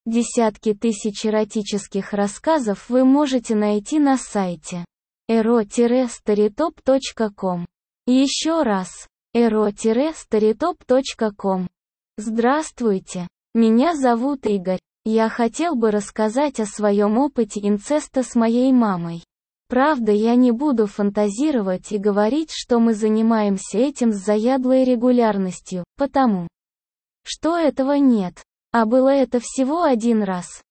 Десятки тысяч эротических рассказов вы можете найти на сайте ero-storytop.com. Еще раз, ero-storytop.com. Здравствуйте, меня зовут Игорь. Я хотел бы рассказать о своем опыте инцеста с моей мамой. Правда, я не буду фантазировать и говорить, что мы занимаемся этим с заядлой регулярностью, потому что этого нет. А было это всего один раз.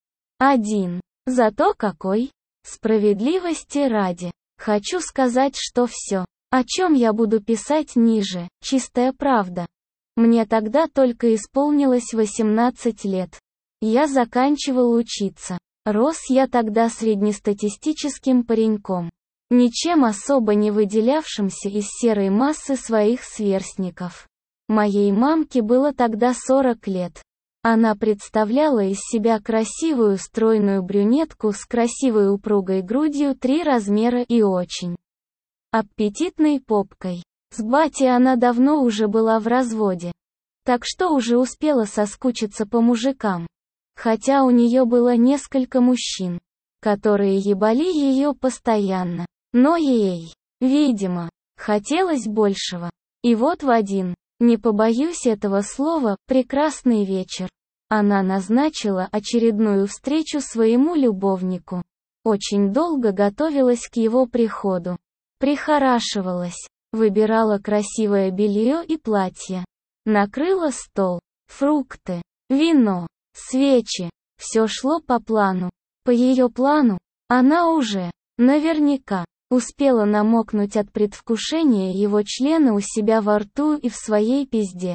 Зато какой? Справедливости ради. Хочу сказать, что все, о чем я буду писать ниже, чистая правда. Мне тогда только исполнилось 18 лет. Я заканчивал учиться. Рос я тогда среднестатистическим пареньком, ничем особо не выделявшимся из серой массы своих сверстников. Моей мамке было тогда 40 лет. Она представляла из себя красивую стройную брюнетку с красивой упругой грудью 3 размера и очень аппетитной попкой. С батей она давно уже была в разводе, так что уже успела соскучиться по мужикам. Хотя у нее было несколько мужчин, которые ебали ее постоянно. Но ей, видимо, хотелось большего. И вот в один, не побоюсь этого слова, прекрасный вечер, она назначила очередную встречу своему любовнику. Очень долго готовилась к его приходу. Прихорашивалась, выбирала красивое белье и платье. Накрыла стол, фрукты, вино, свечи. Все шло по плану. По ее плану, она уже, наверняка, успела намокнуть от предвкушения его члена у себя во рту и в своей пизде.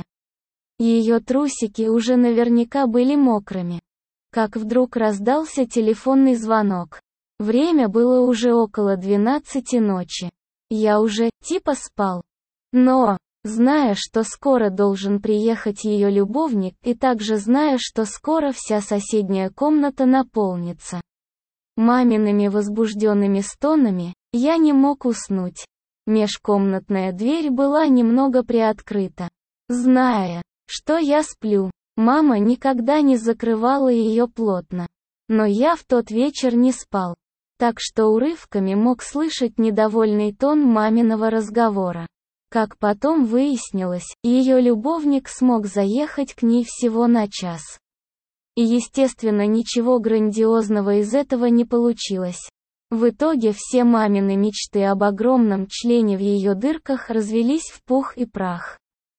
Ее трусики уже наверняка были мокрыми. Как вдруг раздался телефонный звонок. Время было уже около 12 ночи. Я уже, типа, спал. Но, зная, что скоро должен приехать ее любовник, и также зная, что скоро вся соседняя комната наполнится мамиными возбужденными стонами, я не мог уснуть. Межкомнатная дверь была немного приоткрыта. Зная, что я сплю, мама никогда не закрывала ее плотно. Но я в тот вечер не спал, так что урывками мог слышать недовольный тон маминого разговора. Как потом выяснилось, ее любовник смог заехать к ней всего на час. И естественно ничего грандиозного из этого не получилось. В итоге все мамины мечты об огромном члене в ее дырках развелись в пух и прах.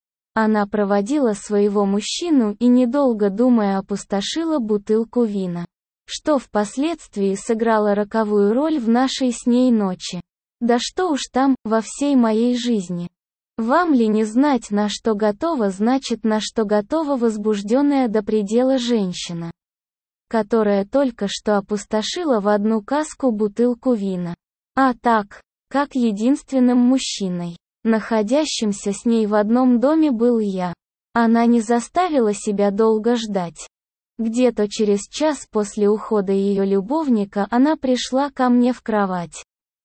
Она проводила своего мужчину и, недолго думая, опустошила бутылку вина, что впоследствии сыграло роковую роль в нашей с ней ночи. Да что уж там, во всей моей жизни. Вам ли не знать, на что готова, значит, на что готова возбужденная до предела женщина, которая только что опустошила в одну каску бутылку вина. А так, как единственным мужчиной, находящимся с ней в одном доме, был я. Она не заставила себя долго ждать. Где-то через час после ухода ее любовника она пришла ко мне в кровать.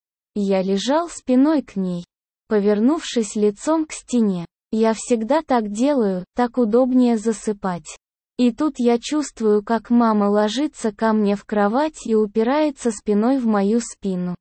Я лежал спиной к ней, повернувшись лицом к стене. Я всегда так делаю, так удобнее засыпать. И тут я чувствую, как мама ложится ко мне в кровать и упирается спиной в мою спину.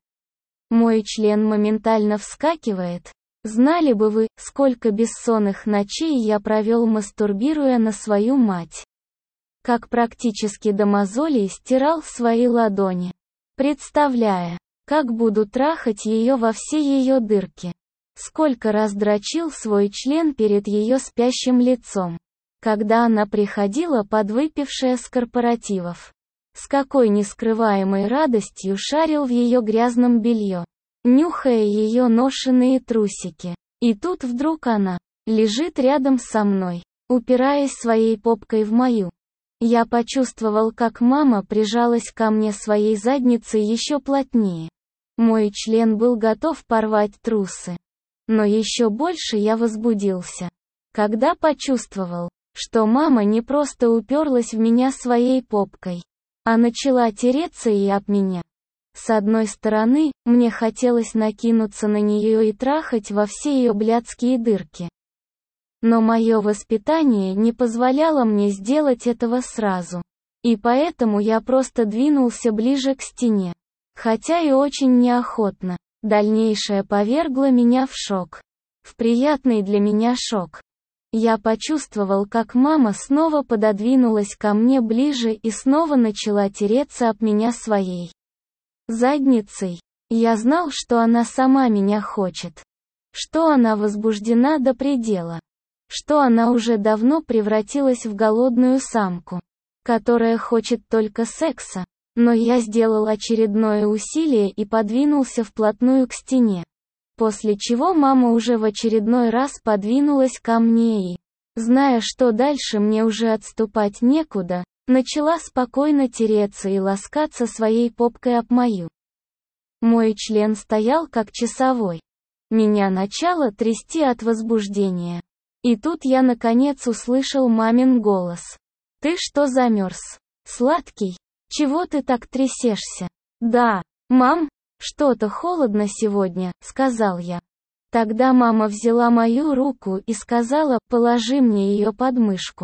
Мой член моментально вскакивает. Знали бы вы, сколько бессонных ночей я провел, мастурбируя на свою мать. Как практически до мозолей стирал свои ладони, представляя, как буду трахать ее во все ее дырки. Сколько раз дрочил свой член перед ее спящим лицом, когда она приходила подвыпившая с корпоративов. С какой нескрываемой радостью шарил в ее грязном белье, нюхая ее ношеные трусики. И тут вдруг она лежит рядом со мной, упираясь своей попкой в мою. Я почувствовал, как мама прижалась ко мне своей задницей еще плотнее. Мой член был готов порвать трусы. Но еще больше я возбудился, когда почувствовал, что мама не просто уперлась в меня своей попкой, а начала тереться и об меня. С одной стороны, мне хотелось накинуться на нее и трахать во все ее блядские дырки. Но мое воспитание не позволяло мне сделать этого сразу. И поэтому я просто двинулся ближе к стене. Хотя и очень неохотно. Дальнейшее повергло меня в шок. В приятный для меня шок. Я почувствовал, как мама снова пододвинулась ко мне ближе и снова начала тереться об меня своей задницей. Я знал, что она сама меня хочет. Что она возбуждена до предела. Что она уже давно превратилась в голодную самку, которая хочет только секса. Но я сделал очередное усилие и подвинулся вплотную к стене. После чего мама уже в очередной раз подвинулась ко мне и, зная, что дальше мне уже отступать некуда, начала спокойно тереться и ласкаться своей попкой об мою. Мой член стоял как часовой. Меня начало трясти от возбуждения. И тут я наконец услышал мамин голос. «Ты что замерз? Сладкий? Чего ты так трясешься?» «Да, мам, что-то холодно сегодня», — сказал я. Тогда мама взяла мою руку и сказала: «Положи мне ее под мышку.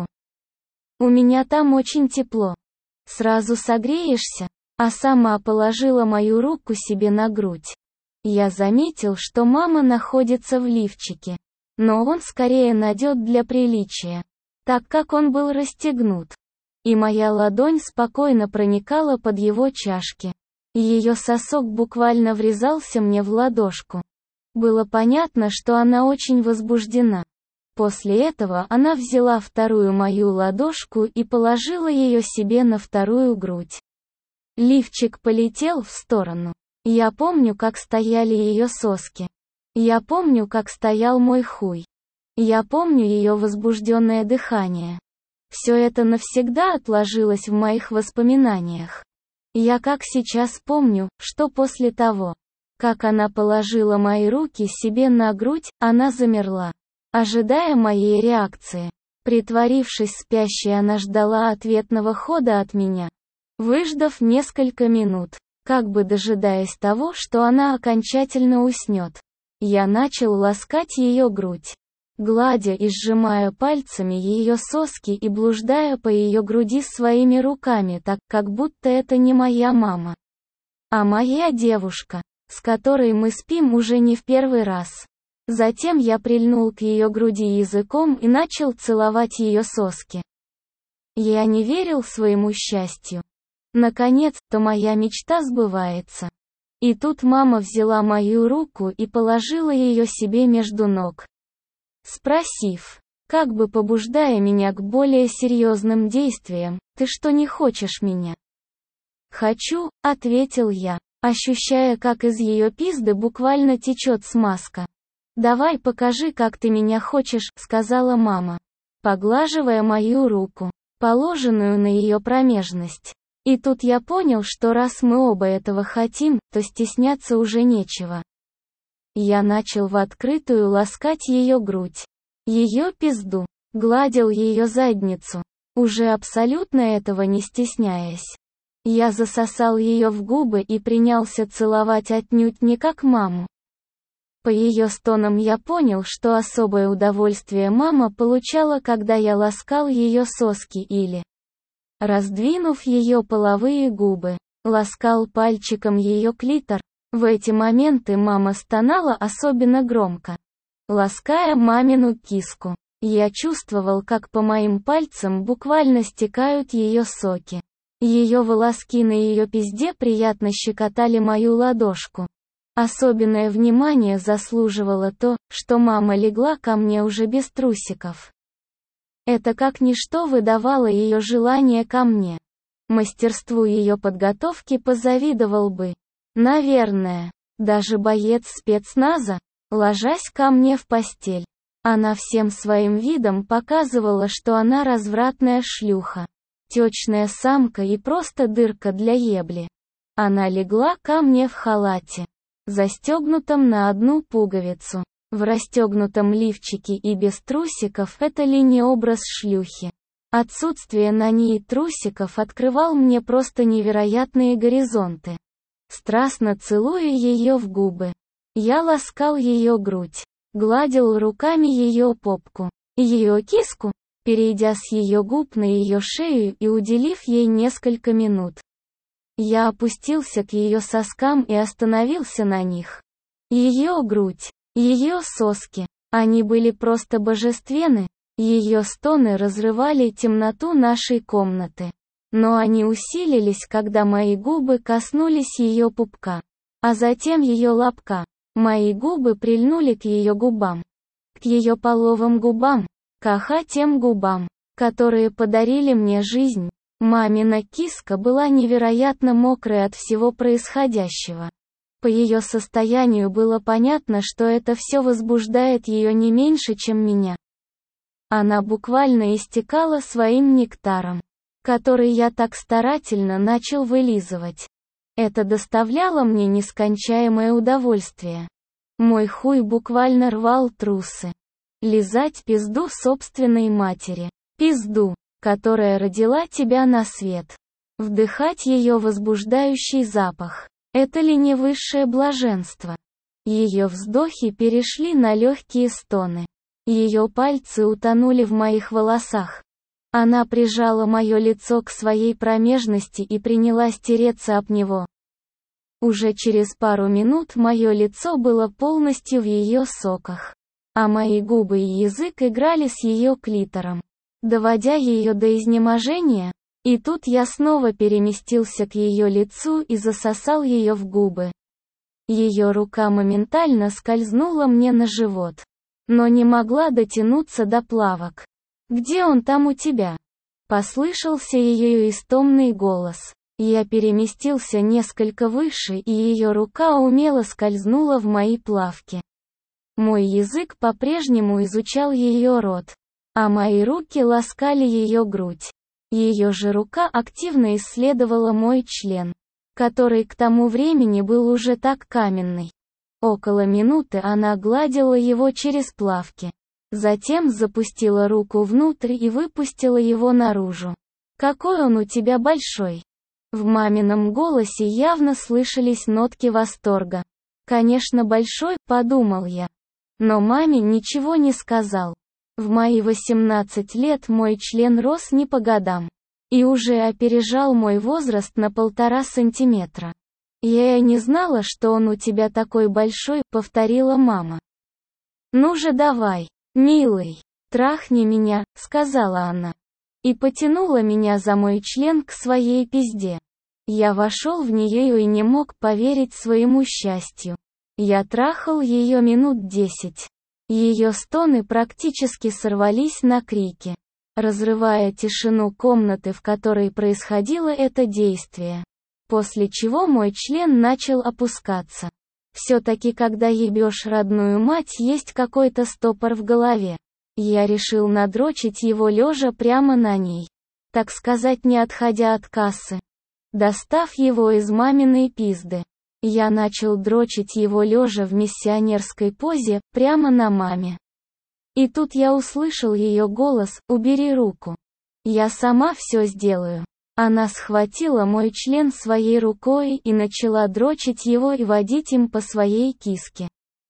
У меня там очень тепло. Сразу согреешься», а сама положила мою руку себе на грудь. Я заметил, что мама находится в лифчике. Но он скорее надет для приличия, так как он был расстегнут. И моя ладонь спокойно проникала под его чашки. Ее сосок буквально врезался мне в ладошку. Было понятно, что она очень возбуждена. После этого она взяла вторую мою ладошку и положила ее себе на вторую грудь. Лифчик полетел в сторону. Я помню, как стояли ее соски. Я помню, как стоял мой хуй. Я помню ее возбужденное дыхание. Все это навсегда отложилось в моих воспоминаниях. Я как сейчас помню, что после того, как она положила мои руки себе на грудь, она замерла, ожидая моей реакции. Притворившись спящей, она ждала ответного хода от меня. Выждав несколько минут, как бы дожидаясь того, что она окончательно уснет, я начал ласкать ее грудь, гладя и сжимая пальцами ее соски и блуждая по ее груди своими руками так, как будто это не моя мама, а моя девушка, с которой мы спим уже не в первый раз. Затем я прильнул к ее груди языком и начал целовать ее соски. Я не верил своему счастью. Наконец-то моя мечта сбывается. И тут мама взяла мою руку и положила ее себе между ног, спросив, как бы побуждая меня к более серьезным действиям: «Ты что, не хочешь меня?» «Хочу», — ответил я, ощущая, как из ее пизды буквально течет смазка. «Давай покажи, как ты меня хочешь», — сказала мама, поглаживая мою руку, положенную на ее промежность. И тут я понял, что раз мы оба этого хотим, то стесняться уже нечего. Я начал в открытую ласкать ее грудь, ее пизду, гладил ее задницу, уже абсолютно этого не стесняясь. Я засосал ее в губы и принялся целовать отнюдь не как маму. По ее стонам я понял, что особое удовольствие мама получала, когда я ласкал ее соски или, раздвинув ее половые губы, ласкал пальчиком ее клитор. В эти моменты мама стонала особенно громко, лаская мамину киску. Я чувствовал, как по моим пальцам буквально стекают ее соки. Ее волоски на ее пизде приятно щекотали мою ладошку. Особенное внимание заслуживало то, что мама легла ко мне уже без трусиков. Это как ничто выдавало ее желание ко мне. Мастерству ее подготовки позавидовал бы, наверное, даже боец спецназа, ложась ко мне в постель. Она всем своим видом показывала, что она развратная шлюха, течная самка и просто дырка для ебли. Она легла ко мне в халате, застегнутом на одну пуговицу, в расстегнутом лифчике и без трусиков. Это ли не образ шлюхи? Отсутствие на ней трусиков открывал мне просто невероятные горизонты. Страстно целуя ее в губы, я ласкал ее грудь, гладил руками ее попку, ее киску, перейдя с ее губ на ее шею и уделив ей несколько минут. Я опустился к ее соскам и остановился на них. Ее грудь, ее соски, они были просто божественны, ее стоны разрывали темноту нашей комнаты. Но они усилились, когда мои губы коснулись ее пупка, а затем ее лобка. Мои губы прильнули к ее губам, к ее половым губам, к тем губам, которые подарили мне жизнь. Мамина киска была невероятно мокрой от всего происходящего. По ее состоянию было понятно, что это все возбуждает ее не меньше, чем меня. Она буквально истекала своим нектаром, который я так старательно начал вылизывать. Это доставляло мне нескончаемое удовольствие. Мой хуй буквально рвал трусы. Лизать пизду собственной матери. Пизду, которая родила тебя на свет. Вдыхать ее возбуждающий запах. Это ли не высшее блаженство? Ее вздохи перешли на легкие стоны. Ее пальцы утонули в моих волосах. Она прижала мое лицо к своей промежности и принялась тереться об него. Уже через пару минут мое лицо было полностью в ее соках, а мои губы и язык играли с ее клитором, доводя ее до изнеможения. И тут я снова переместился к ее лицу и засосал ее в губы. Ее рука моментально скользнула мне на живот, но не могла дотянуться до плавок. «Где он там у тебя?» Послышался ее истомный голос. Я переместился несколько выше, и ее рука умело скользнула в мои плавки. Мой язык по-прежнему изучал ее рот, а мои руки ласкали ее грудь. Ее же рука активно исследовала мой член, который к тому времени был уже так каменный. Около минуты она гладила его через плавки. Затем запустила руку внутрь и выпустила его наружу. «Какой он у тебя большой!» В мамином голосе явно слышались нотки восторга. «Конечно большой», — подумал я. Но маме ничего не сказал. В мои 18 лет мой член рос не по годам. И уже опережал мой возраст на 1,5 сантиметра. «Я и не знала, что он у тебя такой большой», — повторила мама. «Ну же давай, милый, трахни меня», — сказала она. И потянула меня за мой член к своей пизде. Я вошел в нее и не мог поверить своему счастью. Я трахал ее минут 10. Ее стоны практически сорвались на крики, разрывая тишину комнаты, в которой происходило это действие. После чего мой член начал опускаться. Все-таки когда ебешь родную мать, есть какой-то стопор в голове. Я решил надрочить его лежа прямо на ней. Так сказать, не отходя от кассы. Достав его из маминой пизды, я начал дрочить его лежа в миссионерской позе, прямо на маме. И тут я услышал ее голос: «Убери руку. Я сама все сделаю». Она схватила мой член своей рукой и начала дрочить его и водить им по своей киске.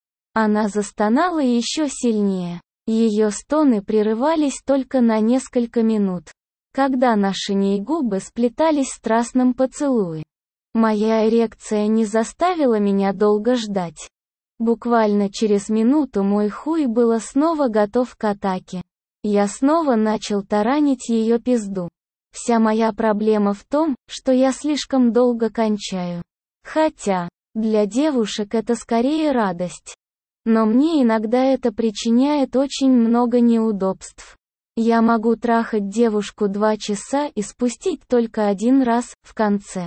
Она застонала еще сильнее. Ее стоны прерывались только на несколько минут, когда наши губы сплетались в страстном поцелуе. Моя эрекция не заставила меня долго ждать. Буквально через минуту мой хуй был снова готов к атаке. Я снова начал таранить ее пизду. Вся моя проблема в том, что я слишком долго кончаю. Хотя, для девушек это скорее радость. Но мне иногда это причиняет очень много неудобств. Я могу трахать девушку 2 часа и спустить только один раз, в конце.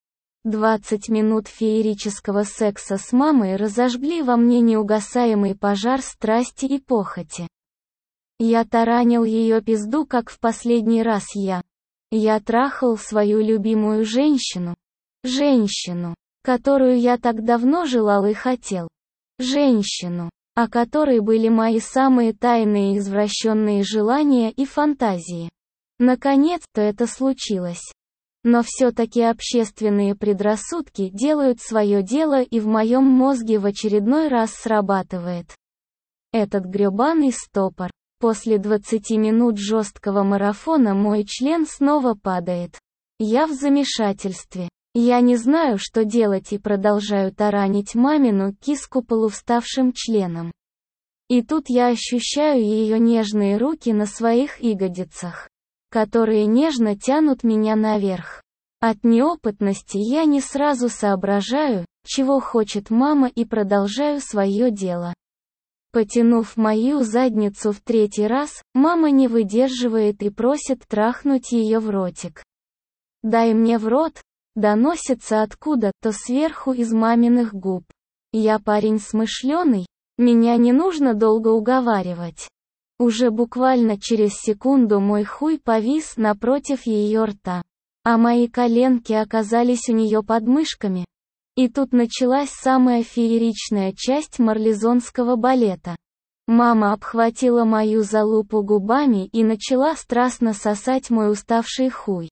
20 минут феерического секса с мамой разожгли во мне неугасаемый пожар страсти и похоти. Я таранил ее пизду, как в последний раз я трахал свою любимую женщину. Женщину, которую я так давно желал и хотел. Женщину, о которой были мои самые тайные и извращенные желания и фантазии. Наконец-то это случилось. Но все-таки общественные предрассудки делают свое дело, и в моем мозге в очередной раз срабатывает этот грёбаный стопор. После 20 минут жесткого марафона мой член снова падает. Я в замешательстве. Я не знаю, что делать и продолжаю таранить мамину киску полувставшим членом. И тут я ощущаю ее нежные руки на своих ягодицах, которые нежно тянут меня наверх. От неопытности я не сразу соображаю, чего хочет мама, и продолжаю свое дело. Потянув мою задницу в 3-й раз, мама не выдерживает и просит трахнуть ее в ротик. «Дай мне в рот», доносится откуда-то сверху из маминых губ. Я парень смышленый, меня не нужно долго уговаривать. Уже буквально через секунду мой хуй повис напротив ее рта, а мои коленки оказались у нее под мышками. И тут началась самая фееричная часть марлезонского балета. Мама обхватила мою залупу губами и начала страстно сосать мой уставший хуй.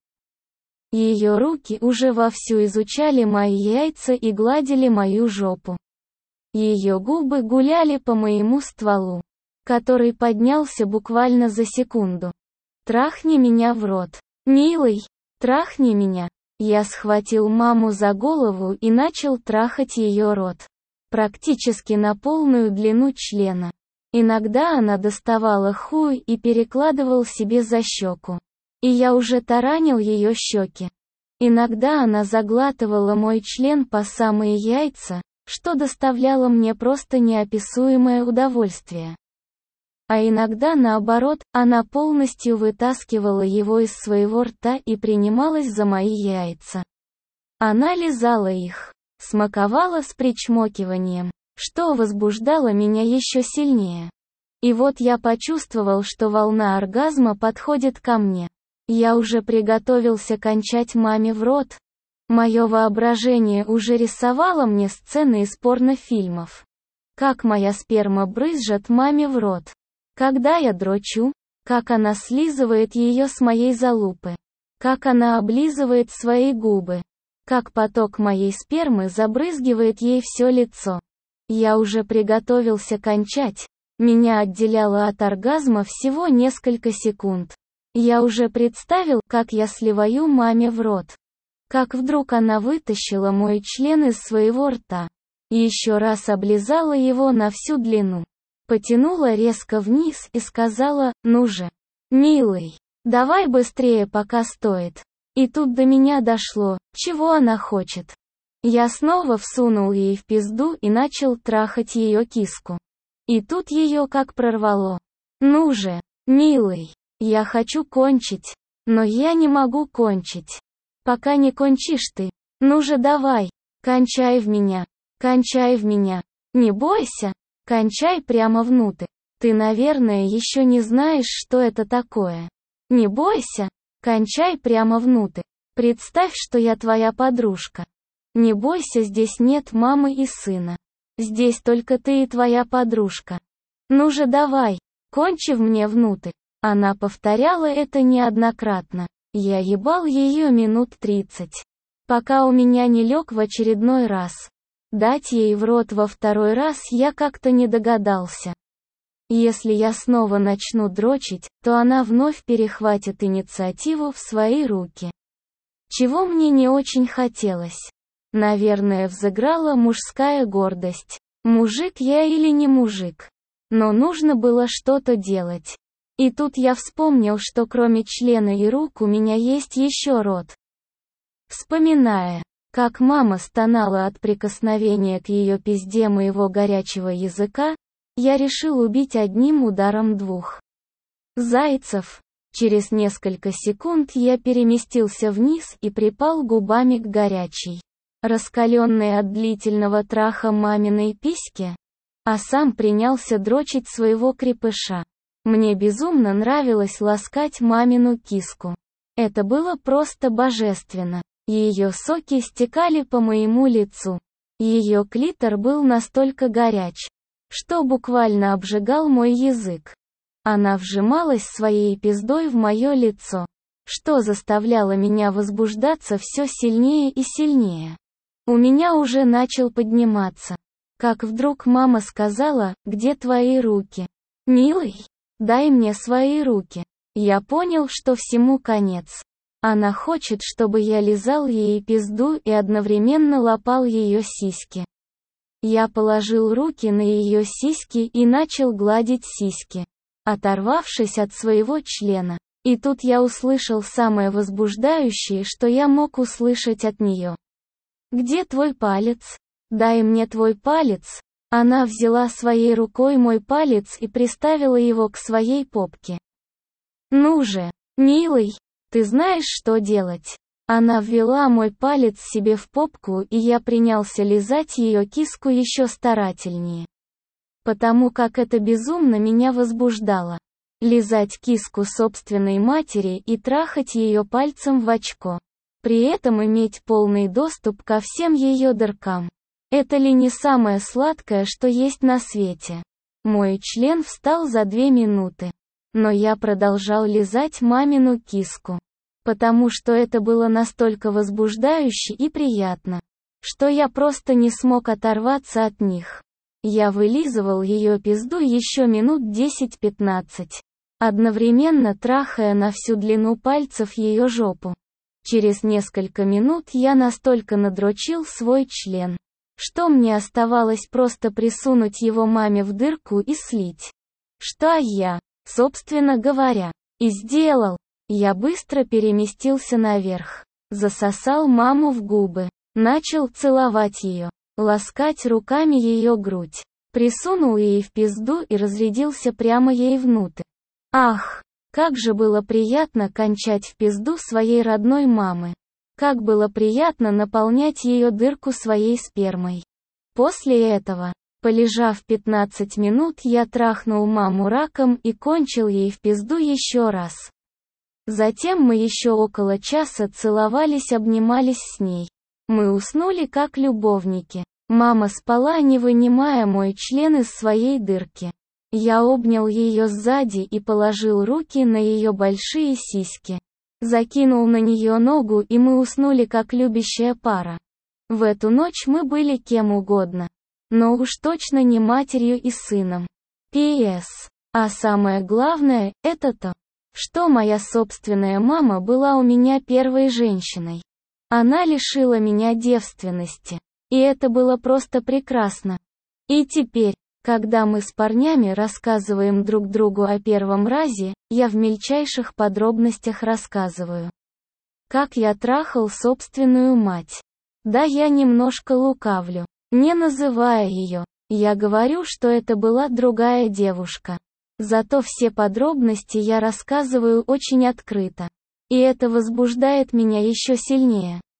Ее руки уже вовсю изучали мои яйца и гладили мою жопу. Ее губы гуляли по моему стволу, который поднялся буквально за секунду. «Трахни меня в рот. Милый, трахни меня». Я схватил маму за голову и начал трахать ее рот. Практически на полную длину члена. Иногда она доставала хуй и перекладывал себе за щеку. И я уже таранил ее щеки. Иногда она заглатывала мой член по самые яйца, что доставляло мне просто неописуемое удовольствие. А иногда наоборот, она полностью вытаскивала его из своего рта и принималась за мои яйца. Она лизала их, смаковала с причмокиванием, что возбуждало меня еще сильнее. И вот я почувствовал, что волна оргазма подходит ко мне. Я уже приготовился кончать маме в рот. Мое воображение уже рисовало мне сцены из порнофильмов. Как моя сперма брызжет маме в рот. Когда я дрочу, как она слизывает ее с моей залупы, как она облизывает свои губы, как поток моей спермы забрызгивает ей все лицо. Я уже приготовился кончать, меня отделяло от оргазма всего несколько секунд. Я уже представил, как я сливаю маме в рот. Как вдруг она вытащила мой член из своего рта. И еще раз облизала его на всю длину. Потянула резко вниз и сказала: «Ну же, милый, давай быстрее, пока стоит». И тут до меня дошло, чего она хочет. Я снова всунул ей в пизду и начал трахать ее киску. И тут ее как прорвало. «Ну же, милый, я хочу кончить, но я не могу кончить. Пока не кончишь ты. Ну же давай, кончай в меня, не бойся». Кончай прямо внутрь. Ты, наверное, еще не знаешь, что это такое. Не бойся. Кончай прямо внутрь. Представь, что я твоя подружка. Не бойся, здесь нет мамы и сына. Здесь только ты и твоя подружка. Ну же давай, кончи в мне внутрь. Она повторяла это неоднократно. Я ебал ее минут 30. Пока у меня не лег в очередной раз. Дать ей в рот во 2-й раз я как-то не догадался. Если я снова начну дрочить, то она вновь перехватит инициативу в свои руки. Чего мне не очень хотелось. Наверное, взыграла мужская гордость. Мужик я или не мужик? Но нужно было что-то делать. И тут я вспомнил, что кроме члена и рук у меня есть еще рот. Вспоминая, как мама стонала от прикосновения к ее пизде моего горячего языка, я решил убить одним ударом 2 зайцев. Через несколько секунд я переместился вниз и припал губами к горячей, раскаленной от длительного траха маминой письке, а сам принялся дрочить своего крепыша. Мне безумно нравилось ласкать мамину киску. Это было просто божественно. Ее соки стекали по моему лицу. Ее клитор был настолько горяч, что буквально обжигал мой язык. Она вжималась своей пиздой в мое лицо, что заставляло меня возбуждаться все сильнее и сильнее. У меня уже начал подниматься. Как вдруг мама сказала: «Где твои руки? Милый?» Дай мне свои руки. Я понял, что всему конец. Она хочет, чтобы я лизал ей пизду и одновременно лапал ее сиськи. Я положил руки на ее сиськи и начал гладить сиськи, оторвавшись от своего члена. И тут я услышал самое возбуждающее, что я мог услышать от нее. «Где твой палец? Дай мне твой палец». Она взяла своей рукой мой палец и приставила его к своей попке. «Ну же, милый, ты знаешь, что делать». Она ввела мой палец себе в попку, и я принялся лизать ее киску еще старательнее. Потому как это безумно меня возбуждало. Лизать киску собственной матери и трахать ее пальцем в очко. При этом иметь полный доступ ко всем ее дыркам. Это ли не самое сладкое, что есть на свете? Мой член встал за 2 минуты. Но я продолжал лизать мамину киску. Потому что это было настолько возбуждающе и приятно, что я просто не смог оторваться от них. Я вылизывал ее пизду еще минут 10-15, одновременно трахая на всю длину пальцев ее жопу. Через несколько минут я настолько надрочил свой член, что мне оставалось просто присунуть его маме в дырку и слить. Что я, собственно говоря, и сделал. Я быстро переместился наверх, засосал маму в губы, начал целовать ее, ласкать руками ее грудь, присунул ей в пизду и разрядился прямо ей внутрь. Ах, как же было приятно кончать в пизду своей родной мамы. Как было приятно наполнять ее дырку своей спермой. После этого, полежав 15 минут, я трахнул маму раком и кончил ей в пизду еще раз. Затем мы еще около часа целовались, обнимались с ней. Мы уснули как любовники. Мама спала, не вынимая мой член из своей дырки. Я обнял ее сзади и положил руки на ее большие сиськи. Закинул на нее ногу, и мы уснули как любящая пара. В эту ночь мы были кем угодно. Но уж точно не матерью и сыном. П.С. А самое главное, это то, что моя собственная мама была у меня первой женщиной. Она лишила меня девственности. И это было просто прекрасно. И теперь, когда мы с парнями рассказываем друг другу о первом разе, я в мельчайших подробностях рассказываю, как я трахал собственную мать. Да, я немножко лукавлю, не называя ее. Я говорю, что это была другая девушка. Зато все подробности я рассказываю очень открыто. И это возбуждает меня еще сильнее.